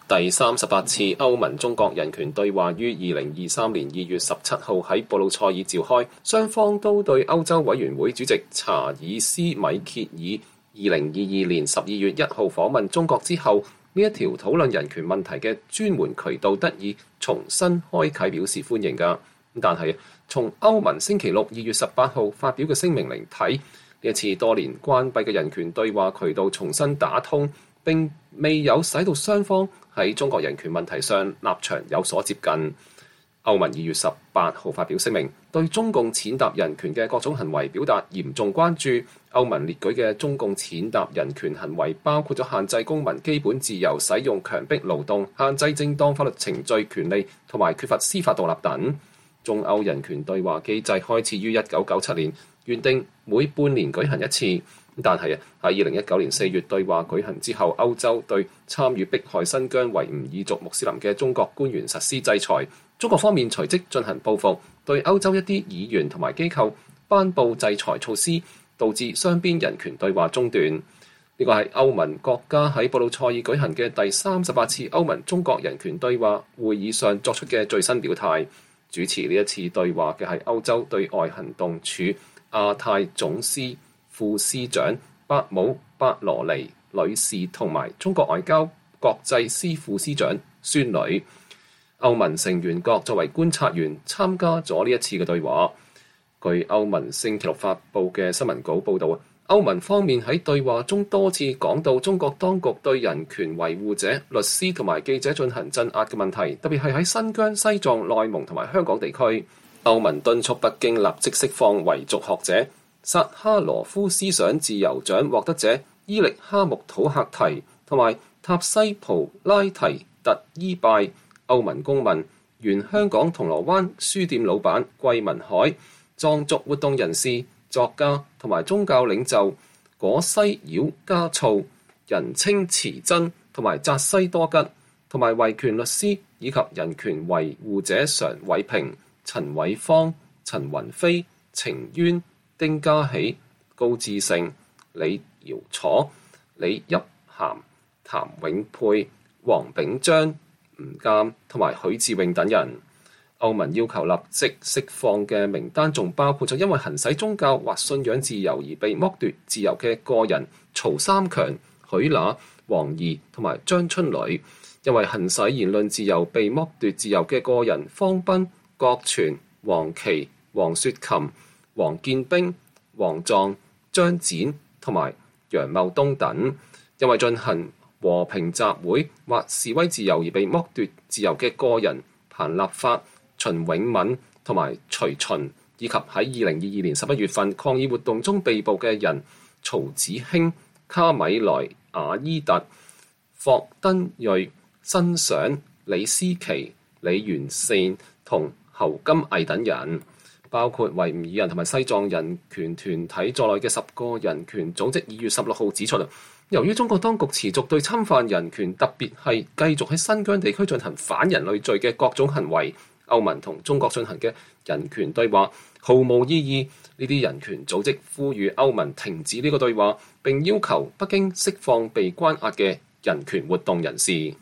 第38次歐盟中國人權對話於2023年2月17號喺布魯塞爾召開，雙方都對歐洲委員會主席查爾斯米歇爾2022年12月1號訪問中國之後，呢一條討論人權問題嘅專門渠道得以重新開啟表示歡迎㗎。但係從歐盟星期六2月18號發表嘅聲明嚟睇，呢一次多年關閉嘅人權對話渠道重新打通，並未有使到雙方喺中國人權問題上立場有所接近。歐盟2月18號發表聲明，對中共踐踏人權嘅各種行為表達嚴重關注。歐盟列舉嘅中共踐踏人權行為包括咗限制公民基本自由、使用強迫勞動、限制正當法律程序權利同埋缺乏司法獨立等。中歐人權對話機制開始於1997年，原定每半年舉行一次。但係喺2019年4月對話舉行之後，歐洲對參與迫害新疆維吾爾族穆斯林嘅中國官員實施制裁。中國方面隨即進行報復，對歐洲一啲議員同埋機構頒布制裁措施，導致雙邊人權對話中斷。呢個係歐盟國家喺布魯塞爾舉行嘅第38次歐盟中國人權對話會議上作出嘅最新表態。主持呢一次對話嘅係歐洲對外行動處亞太總司副司長伯姆伯羅尼女士同埋中國外交國際司副司長孫女。歐盟成員國作為觀察員參加咗呢一次嘅對話。據歐盟星期六發布嘅新聞稿報導，歐盟方面喺對話中多次講到中國當局對人權維護者、律師同埋記者進行鎮壓嘅問題，特別係喺新疆、西藏、內蒙同埋香港地區。歐盟敦促北京立即釋放維族學者、薩哈羅夫思想自由獎獲得者伊力哈木土克提同埋塔西普拉提特伊拜、歐盟公民、原香港銅鑼灣書店老闆桂民海、藏族活動人士、作家同埋宗教領袖果西繞加措、人稱慈真同埋扎西多吉，同埋維權律師以及人權維護者常偉平、陳偉芳、陳雲飛、程淵、丁家喜、高志勝、李堯楚、李邑涵、譚永佩、黃炳章、吳鑑同埋許志永等人。歐盟要求立即釋放嘅名單仲包括咗因為行使宗教或信仰自由而被剝奪自由嘅個人曹三強、許那、王怡同埋張春雷；因為行使言論自由被剝奪自由嘅個人方斌、郭全、黃琦、黃雪琴、黃建兵、黃壯、張展同埋楊茂東等；因為進行和平集會或示威自由而被剝奪自由嘅個人彭立發、秦永敏同埋徐秦，以及喺2022年11月份抗議活動中被捕嘅人曹子興、卡米萊、雅伊特、霍登瑞、申想、李思琪、李元善同侯金毅等人，包括維吾爾人同埋西藏人權團體在內嘅10個人權組織2月16號指出，由於中國當局持續對侵犯人權，特別係繼續喺新疆地區進行反人類罪嘅各種行為，歐盟同中國進行嘅人權對話毫無意義。呢啲人權組織呼籲歐盟停止呢個對話，並要求北京釋放被關押嘅人權活動人士。